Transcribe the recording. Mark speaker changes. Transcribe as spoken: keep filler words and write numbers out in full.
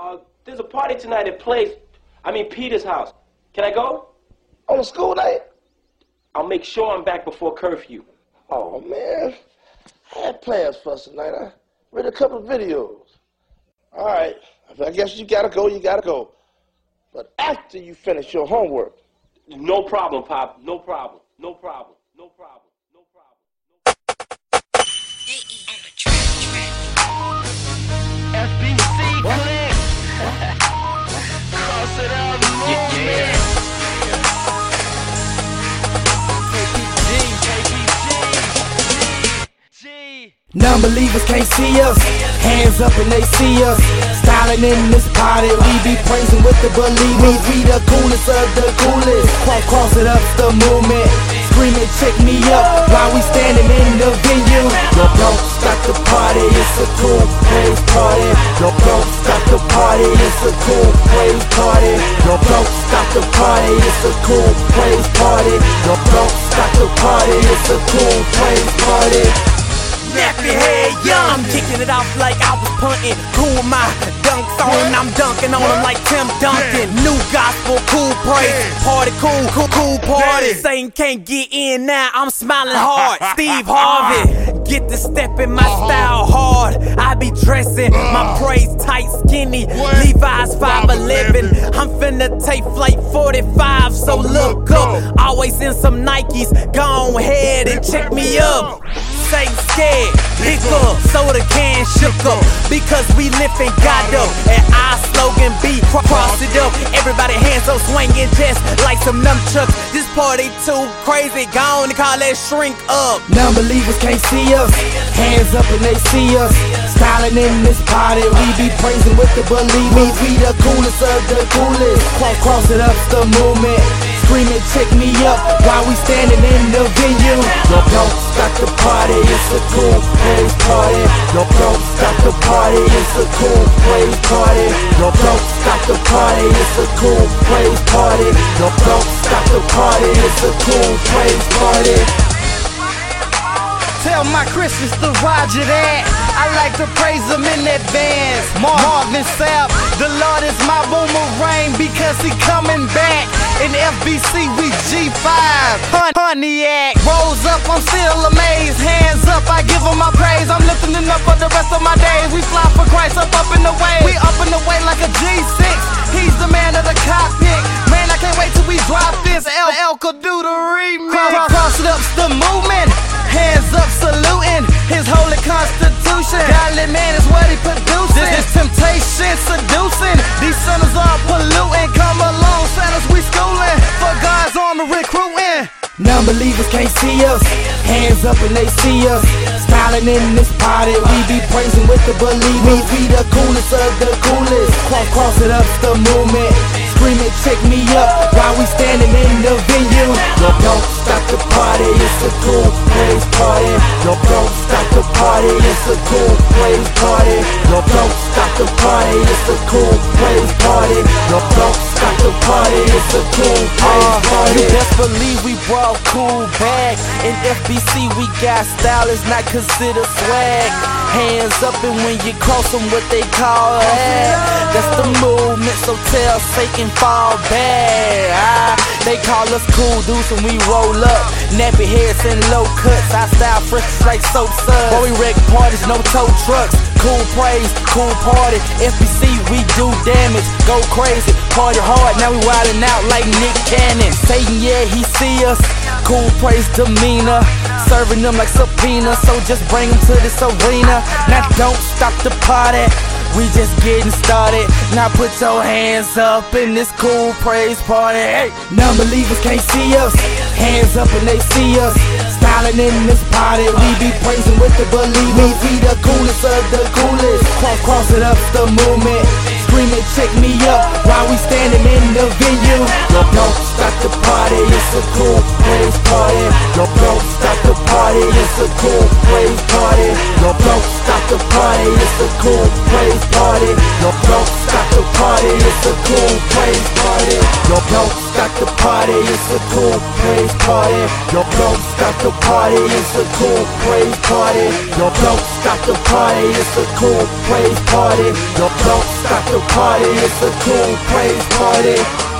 Speaker 1: Uh, there's a party tonight at Place, I mean Peter's house. Can I go?
Speaker 2: On a school night?
Speaker 1: I'll make sure I'm back before curfew.
Speaker 2: Oh, man. I had plans for us tonight. I read a couple of videos. All right. I guess you gotta go, you gotta go. But after you finish your homework.
Speaker 1: No problem, Pop. No problem. No problem. No problem. No problem.
Speaker 3: F B C click. Cross it up, movement. Yeah, yeah.
Speaker 4: Non-believers can't see us, hands up and they see us. Styling in this party, we be praising with the believers. We the coolest of the coolest. Cross, cross it up the movement, screaming check me up while we standing in the venue. Yo, don't stop the party, it's a cool praise party. Yo, don't stop the party, it's a cool praise party. Yo, don't stop the party, it's a cool praise party. Yo, don't stop the party, it's a cool praise party.
Speaker 5: Nappy head young, I'm kicking it off like I was punting. Cool with my dunks on, I'm dunking on them like Tim Duncan. New gospel, cool praise, party cool, cool, cool party. Satan can't get in now, I'm smiling hard. Steve Harvey, get the step in my style hard. I be dressing my praise tight, skinny. Levi's five eleven. I'm finna take flight forty-five, so look up. Always in some Nikes, go ahead and check me up. Say scared, pick up, soda can shook up. Because we lifting God up, and our slogan be cross it up. Everybody hands up, swinging just like some nunchucks. This party too crazy, gone to call that shrink up.
Speaker 4: Non-believers can't see us, hands up and they see us. Styling in this party, we be praising with the believers. We the coolest of the coolest. Cross, cross it up the movement, screaming check me up while we standing in the venue. Yo, don't stop the party, it's a cool praise party. Yo, don't stop the party, it's a cool praise party. Yo, don't stop the party, it's a cool praise party. Yo, don't stop the party, it's a cool praise party.
Speaker 5: Tell my Christians to roger that. I like to praise them in advance. Marvin Sapp, the Lord is my boomerang because he coming back. In F B C we G five, Pontiac. Rolls up, I'm still amazed. Hands up, I give him my praise. I'm lifting it up for the rest of my days. We fly for Christ up, up in the way. We up in the way like a G six. He's the man of the cockpit. Man, I can't wait till we drop this. El, El could do the remix. Cross, cross it up's the movement. Hands up, saluting his holy constitution. Godly man is what he produces. This temptation seducing. These sinners are polluting. Come along, fellas, we schooling for God's army recruiting.
Speaker 4: Non-believers can't see us, hands up and they see us. Styling in this party, we be praising with the believers. We the coolest of the coolest. Cross, cross it up the movement, screaming check me up while we standing in the venue. Yo, don't stop the party, it's a cool praise party. Yo, don't stop the party, it's a cool praise party. Yo, don't stop the party, it's a cool praise party. Yo, don't stop the party, it's a cool praise party.
Speaker 5: You best believe we brought cool back. In F B C we got style, it's not considered swag. Hands up and when you cross them what they call that. That's the movement, so tell Satan fall back. Ah, they call us cool dudes when we roll up. Nappy heads and low cuts, our style fresh like soap suds. Boy, we wreck parties, no tow trucks. Cool praise, cool party. F B C, we do damage, go crazy, party hard. Now we wildin' out like Nick Cannon. Satan, yeah, he see us. Cool praise demeanor, serving them like subpoena. So just bring them to this arena. Now don't stop the party, we just getting started. Now put your hands up in this cool praise party. Hey,
Speaker 4: non-believers can't see us, hands up and they see us. Styling in this party, we be praising with the believers. We the coolest of the coolest. Cross, cross it up the movement, screaming check me up while we standing in the venue. Yo, don't stop the party, it's a cool praise party. Yo, don't stop the party, it's a cool praise party. Yo, don't stop the party, it's a cool praise party. Yo, don't stop the party, it's a cool praise party. Yo, don't stop the party, it's a cool praise party. Yo, don't stop the party, it's a cool praise party. Yo, don't stop the party, it's a cool praise party. Yo, don't stop after party, it's a cool praise party.